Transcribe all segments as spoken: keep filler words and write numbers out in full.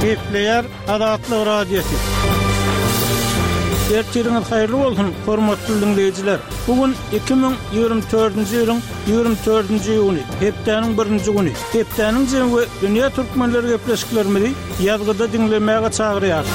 Kepleyer Adatlı Radyosu. Ertiriniz hayırlı olsun, hormatly dinleyijiler. Bugün iki bin ýygrimi dördünji ýylyň ýygrimi dördünji ýuny, hepdeniň birinji güni. Hepdeniň jemgy dünýä türkmenleri gepleşiklerimizi ýazgyda dinlemäge çagyrýar.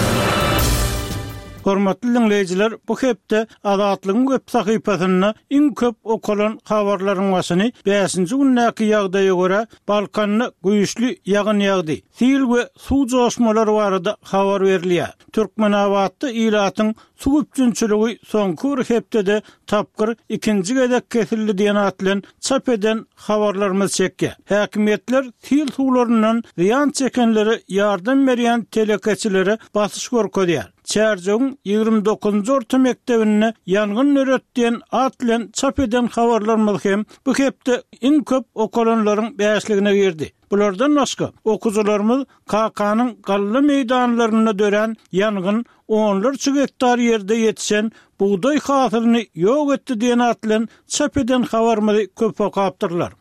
Hormatly dinleyijiler, bu hepde Adatlyň web sahypasyna iň köp okulan habarlaryň başyny beşinji günnäki ýagdaýa görä Balkanyny güýçli ýagyn ýagdy. Sil we suw joşmalary barada habar berilýär. Türkmenabatda ilatyň suw üçinçiligi soňky bir hepdede tapgyr ikinji gedek kesildi diýen atlan çap eden habarlarymyz çekdi. Häkimetler sil suwlaryndan ziýan çekenleri ýardam berýän telekeçilere basyş görkezýär. Çerjoň ýygrimi dokuzunji orta mektebine ýangyn nöretdiýen atlan çap eden habarlarymyz hem bu hepde iň köp okulanlaryň beşligine girdi. Bulardan başga okuwçylarymyz K K-nyň gally meýdanlaryna dören ýangyn onlarça hektar ýerde ýetişen buğday hasylyny ýok etdi diýen atlan çap eden habarmy köp okapdyrlar.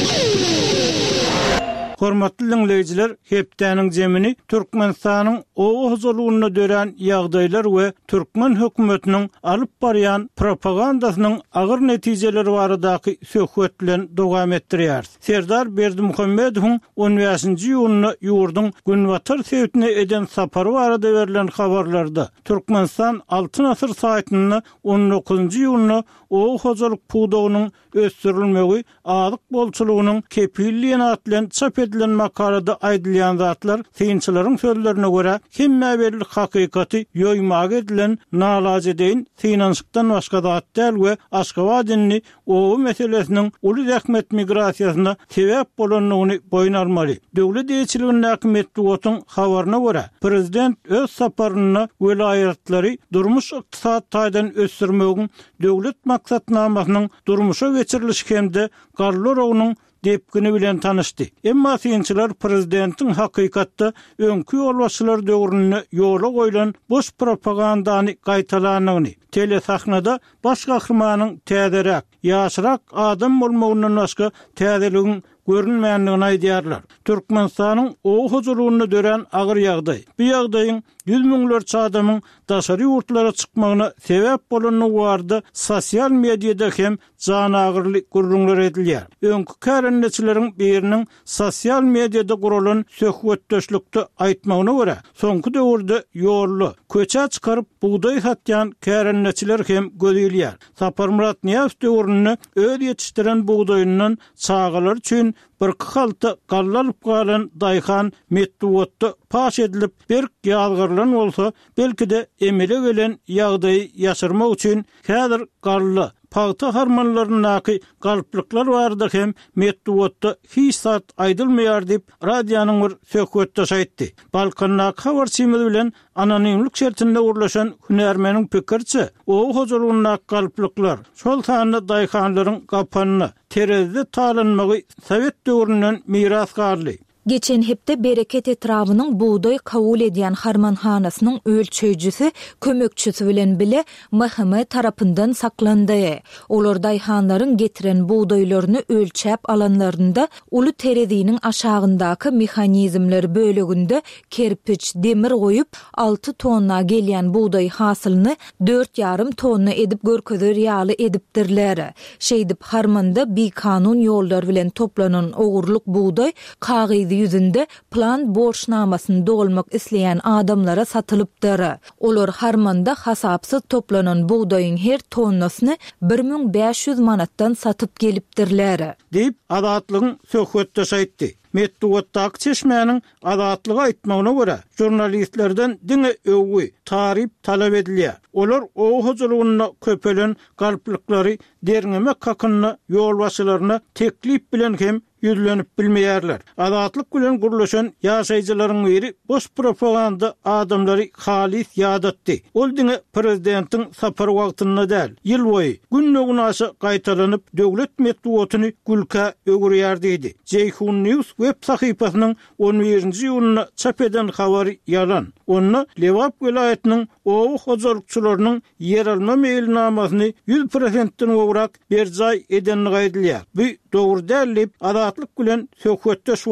Hormatly dinleyijiler, hepdeniň jemini Türkmenistanyň owa huzurlugyna dören ýagdaýlar we Türkmen hökümetiniň alyp barýan propagandasynyň agyr netijeleri baradaky söhbet bilen dowam etdirýär. Serdar Berdimuhammedowyň on beşinji ýylyny ýurdun Günwatar sewtine eden sapary barada berilen habarlarda Türkmenistan altyn asyr saýtyny on dokuzunji ýylyny owa huzurluk puwdagynyň ösdürilmegi alyk bolçulugynyň kepilliğine atlan çap edilen makalada aýdylýan zatlar synçylaryň sözlerine görä hemme belli hakykaty ýoýmak edilen nalajedeýin synanşykdan başga zat däl we Aşgabatdyny owa meselesiniň uly rahmet migrasiýasyna sebäp bolanyny boýun almaly. Döwlet ýetirliginiň häkimetli otuň habaryna görä prezident öz saparyny welaýatlary durmuş ykdysat taýdan ösdürmegiň döwlet maksatnamasynyň durmuşa geçirilişi hemde garlorowynyň depkini bilen tanışdy. Emma synçylar prezidentiň hakykatda öňkü ýolbaşçylar döwrüne ýola goýulan boş propagandany gaýtalanyny, telesahnada baş gahrymanyň täzerak, ýaşyrak adam bolmagyndan başga täzeligiň görünmeýändigini aýdýarlar. Türkmenistanyň owa huzurlugyna dören agyr ýagdaý. Bu ýagdaýyň yüz miňlerçe adamyň daşary ýurtlara çykmagyna sebäp bolany bardy. Sosial mediada hem jana agyrly gurrunlar edilýär. Öňkü kärenneçileriň biriniň sosial mediada guralan söhbetdeşlikde aýtmagyna görä, soňky döwürde ýolly, köçä çykaryp buğday satýan kärenneçiler hem gözelýär. Sapar Murat Niýaz döwrüne öz ýetişdiren buğdaýyndan çağalar üçin bir halta gallalyp galan daýhan metduwatda paş edilip bir ýalgyrlan bolsa, belki de emele gelen ýagdaýy ýaşyrmak üçin häzir galla paýta harmanlarynaky galplyklar barda hem metduwatda hiç zat aýdylmaýar diýip radionyň bir söhbetde aýtdy. Balkanna habarçymyz bilen anonimlik şertinde urlaşan hünärmeniň pikirçe, o huzurlugyna galplyklar şol sany daýhanlaryň gapanyny terezde talanmagy Sowet döwründen miras garly. Geçen hepde bereket etrabının buğday kabul ediyen harmanhanasynyň ölçüjüsi kömekçisi bilen bile mahkeme tarapyndan saklandy. Olar daýhanlaryň getiren buğdaýlaryny ölçäp alanlarynda uly tereziniň aşagyndaky mehanizmler bölегinde kerpiç, demir goýup alty tonna gelýän buğday hasylyny dört ýarym tonna edip görkezer ýaly edipdirler. Şeýdip harmanda bi kanun ýollar bilen toplanan ogurluk buğday kagyzy yüzünde plan borçnamasyny dolmak isleyen adamlara satylypdyr. Olar harmanda hasapsız toplanan buğdaýyň her tonnasyny bir miň beş ýüz manatdan satyp gelipdirler. Diýip Adatlyň söhbetde aýtdy. Metduwatdaky çeşmäniň adatlygy aýtmagyna görä, jurnalistlerden diňe öwgi, tarip talap edilýär. Olar o huzurlugyna köpelen galplyklary derňemek hakyny ýolbaşçylaryna teklip bilen hem ýüzlenip bilmeýärler. Adatlyk bilen gurulşan ýaşaýjylaryň biri boş propaganda adamlary halis ýadatdy. Ol diňe prezidentiň sapary wagtyna däl, ýyl boýy günnügün aşy gaýtalanyp döwlet metduwatyny gülkä öwürýär diýdi. Ceyhun News web sahypasynyň on birinji ýylyna çap eden habary ýalan. Onu Lewap welaýatynyň owa huzurlukçylarynyň ýer alma meýilnamasyny yüz prosentden gowrak berjay edenligi aýdylýar. Bu dogry däl diýip Adatlyk bilen söhbetde